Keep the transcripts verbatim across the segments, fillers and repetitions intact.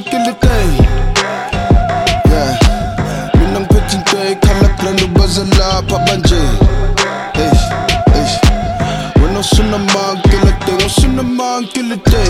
kila day. Yeah, minang pitin tay kalak lalo bazala pabanje. Hey, hey, when I suna man kila day, I suna man kila day.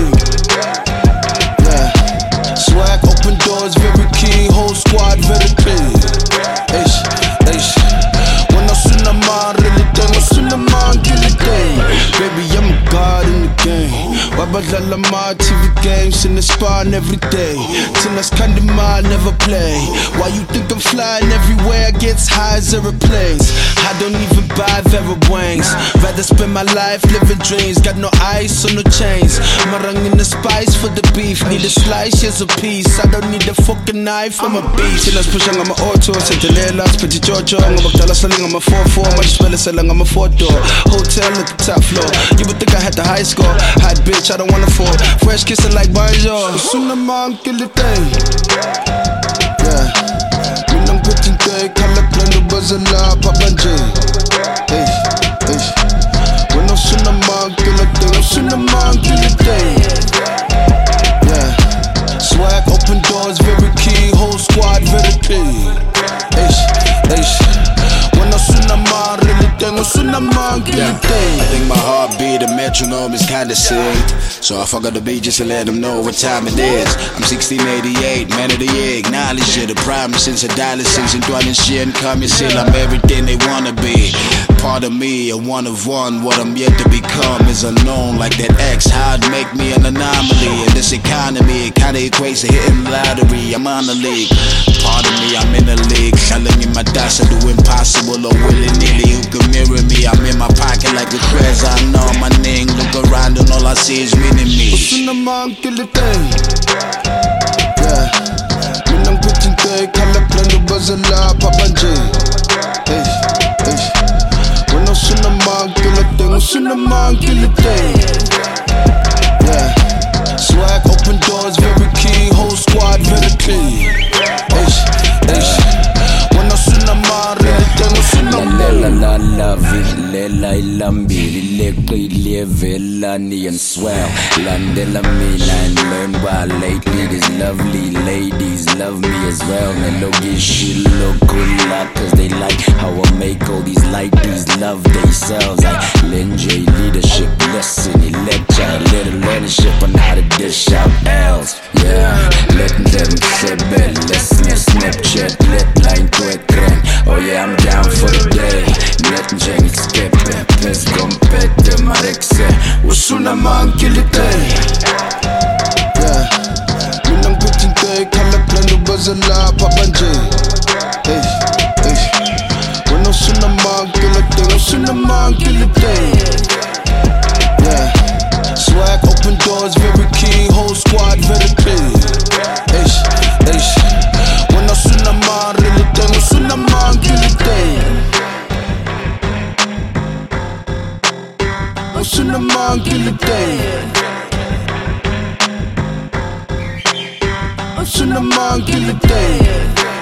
Yeah, swag open doors very key, whole squad very clean. Hey, hey, when I suna man really day, I suna man kila day. Baby, I'm a god in the game. Wabadala my T V games in the spawn every day. Till us kind of mind never play. Why you think I'm flying everywhere? I gets high as airplanes. I don't even buy Vera wings. Rather spend my life living dreams. Got no ice or no chains. Marang in the spice for the beef. Need a slice, here's a piece. I don't need a fucking knife, I'm a beast. Till us pushing on my auto. Sentinela, Petit Jojo. I'm a dollar selling on my four four. Much spell selling on my four door. Hotel at the top floor. You would think I had the high score. Hot bitch, I don't wanna fall. Fresh kissing like bonjour. Suna man kila day. Yeah, minang pitin tay kalak lalo bazala pabanje. Hey, hey, when I suna man kila day, I suna man kila day. Yeah, swag open doors very key, whole squad very clean. Hey, hey, when I suna man really day, I suna man kila day. I think my heartbeat, the metronome is kinda sick. So I fuck up the beat just to let them know what time it is. I'm sixteen eighty-eight, man of the year, acknowledge it. The problem since a dollar since and dwelling shit and come and still I'm everything they wanna be. Part of me, a one of one, what I'm yet to become is unknown. Like that X, how'd make me an anomaly. In this economy, it kinda equates to hitting the lottery. I'm on the league. Part of me, I'm in the league. Telling me my dots I do impossible or willy-nilly. Who can mirror me? I'm in my pocket like a Crez. I know my name, look around and all I see is me. Suna man kila day. Yeah, minang pitin tay kalak lalo bazala pabanje. Hey, hey, when I suna man kila day, I suna man kila day. Yeah, swag open doors very key, whole squad very clean. Hey, hey, when I suna man really day, I suna man. La la la vi, lela ilambi, liquid levelani and swell. Landela mina and learn why lately these lovely ladies love me as well. Melogi she look good luck cause they like how I make all these ladies love themselves. I Linjay leadership lesson, he lecture, a little leadership on how to dish out L's. Yeah, let them say bell, let's Snapchat, let line to a trend. Oh yeah, I'm down for the day. Let me change skip it, let's compete the Marexe. Suna man kila day. Yeah, minang pitin tay kalak lalo bazala pabanje. Hey, hey, when I suna man kila day, I suna man kila day. Yeah, swag open doors very key, whole squad very clean. Hey, hey, when I suna man really day, I suna man kila day. I suna man kila day. I suna man kila day.